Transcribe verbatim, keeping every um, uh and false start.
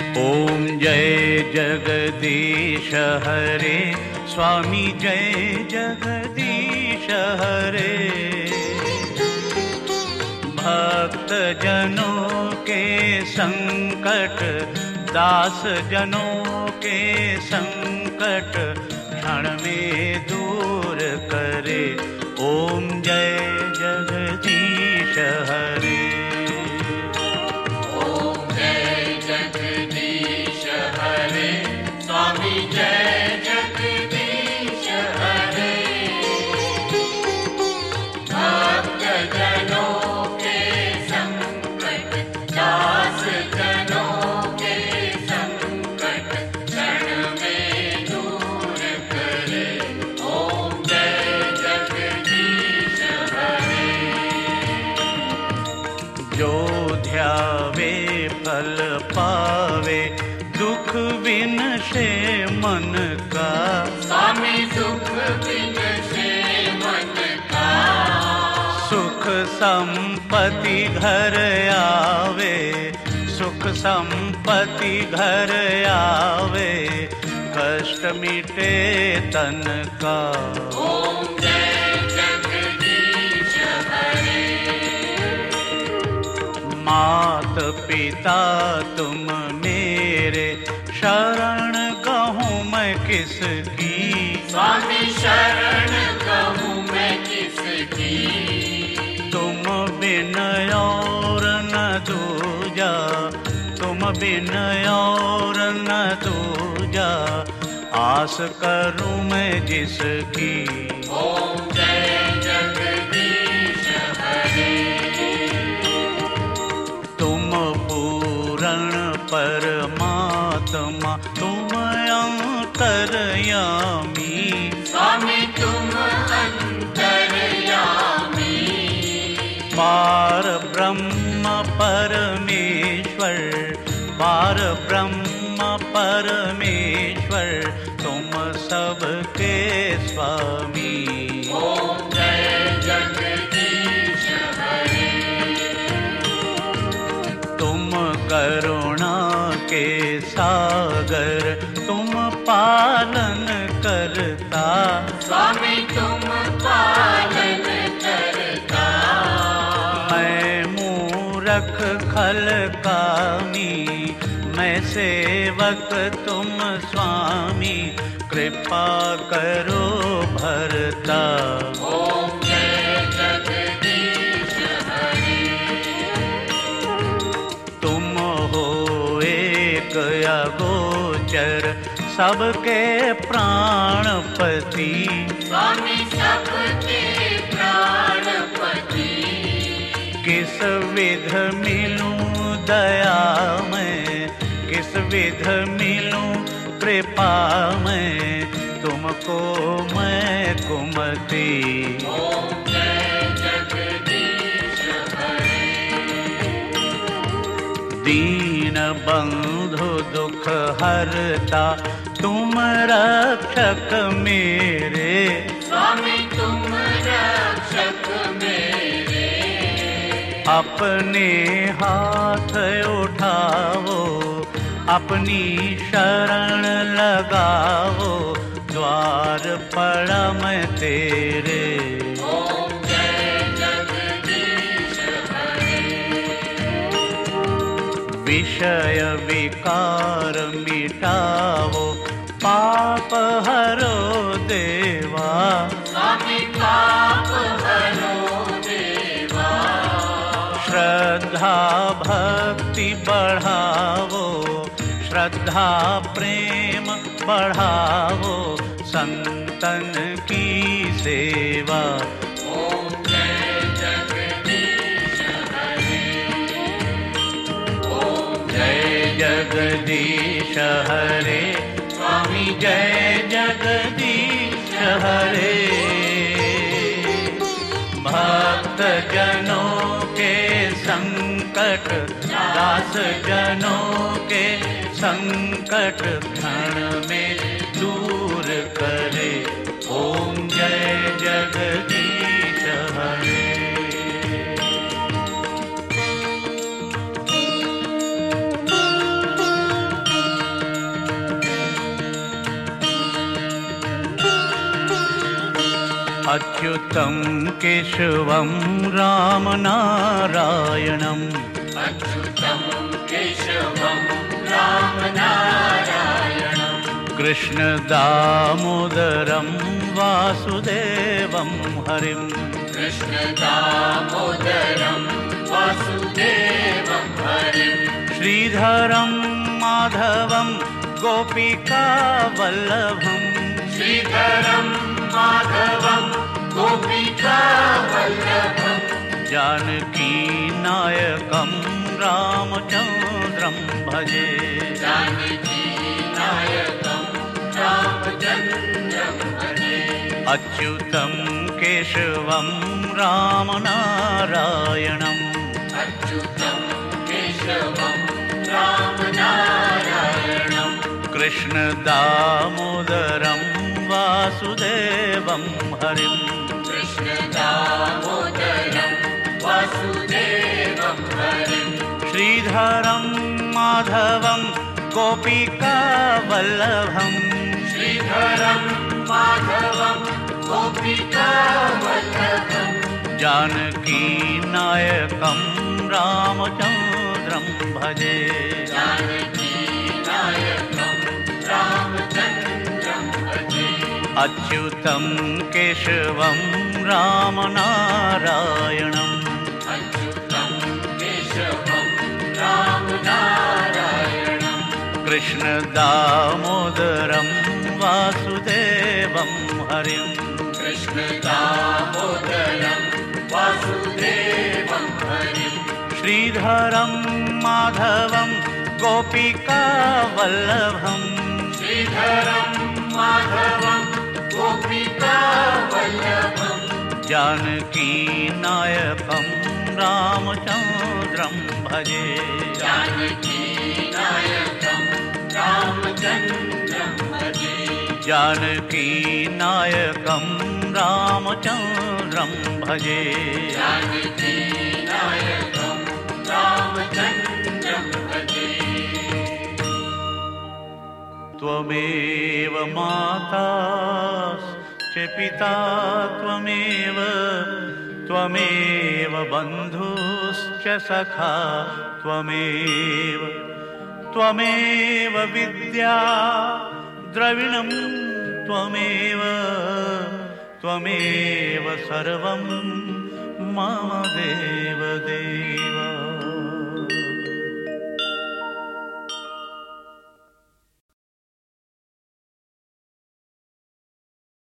ओम जय जगदीश हरे, स्वामी जय जगदीश हरे। भक्त जनों के संकट, दास जनों के संकट क्षण में दूर करे। ओम जय जगदीश हरे। ओम जय जगदीश हरे, स्वामी जय जगदीश हरे। भक्त जनों के संकट, दास जनों के संकट क्षण में दूर करे। ओम जय जगदीश हरे। जो ध्यावे फल पावे, दुख विनशे मन का। स्वामी सुख विनशे मन का। सुख संपत्ति घर आवे, सुख संपत्ति घर आवे, कष्ट मिटे तन का। ओम जय जगदीश हरे। मात पिता तुम मेरे, शरण कहूँ मैं किसकी। स्वामी शरण कहूँ मैं किसकी। तुम बिन और न दूजा, तुम बिन और न दूजा, आस करूँ मैं जिसकी। ओम जय जगदीश हरे। तुम पूर्ण परमात्मा, तुम अंतर्यामी। स्वामी तुम अंतर्यामी। पार ब्रह्म परमेश्वर, पार ब्रह्म परमेश्वर, तुम सबके स्वामी। ओम जय जगदीश हरे। तुम करुणा के सागर, तुम पालन करता। स्वामी तुम पालन करता। मैं मूरख खल कामी, मैं सेवक तुम स्वामी, कृपा करो भरता। ओम जय जगदीश हरे। तुम हो एक अगोचर, सबके प्राणपति। स्वामी सबके प्राणपति। किस विध मिलूं दया में, किस विध मिलूं कृपा में, तुमको मैं कुमति। ओम जय जगदीश हरे। दीन बंधु दुख हरता, तुम रक्षक मेरे। स्वामी तुम रक्षक मेरे। अपने हाथ उठाओ, अपनी शरण लगाओ, द्वार पड़ा मैं तेरे। ओम जय जगदीश हरे। विषय विकार मिटाओ, पाप हरो देवा। स्वामी पाप हरो देवा। श्रद्धा भक्ति बढ़ावो, श्रद्धा प्रेम बढ़ावो, संतन की सेवा। ओम जय जगदीश हरे। ओम जय जगदीश हरे, स्वामी जय जगदीश हरे। भक्त जनों के संकट, दास जनों के संकट क्षण में दूर करे। ओम जय जगदीश हरे। अच्युतं केशवं रामनारायणम् अच्युतं केशवं रामनारायणम् कृष्णदामोदरं वासुदेवं हरिं कृष्णदामोदरं वासुदेवं हरिं श्रीधरं माधवं गोपिकावल्लभम् श्रीधरं माधवं गोपिकावल्लभम् जानकीनायकं रामचन्द्रं भजे जानकीनायकं रामचन्द्रं भजे अच्युतं केशवं रामनारायणम् अच्युतं केशवं रामनारायणम् कृष्णदामोदरं वासुदेवं हरिं कृष्णदामोदरं वासुदेवं हरिं श्रीधरं माधवं गोपिकावल्लभम् श्रीधरं माधवं गोपिकावल्लभम् जानकीनायकं रामचन्द्रं भजे जानकीनायकं रामचन्द्रं भजे अच्युतं केशवं रामनारायणम् अच्युतं केशवं रामनारायणम् कृष्णदामोदरं वासुदेवं हरिं कृष्णदामोदरं वासुदेवं हरिं श्रीधरं माधवं गोपिकावल्लभम् श्रीधरं माधवं गोपिकावल्लभम् जानकीनायकं रामचन्द्रं भजे जानकीनायकं रामचन्द्रं भजे जानकीनायकं रामचन्द्रं भजे जानकीनायकं रामचन्द्रं भजे त्वमेव माता च पिता त्वमेव त्वमेव बन्धुश्च सखा त्वमेव त्वमेव विद्या द्रविणं त्वमेव त्वमेव सर्वं मम देव देव।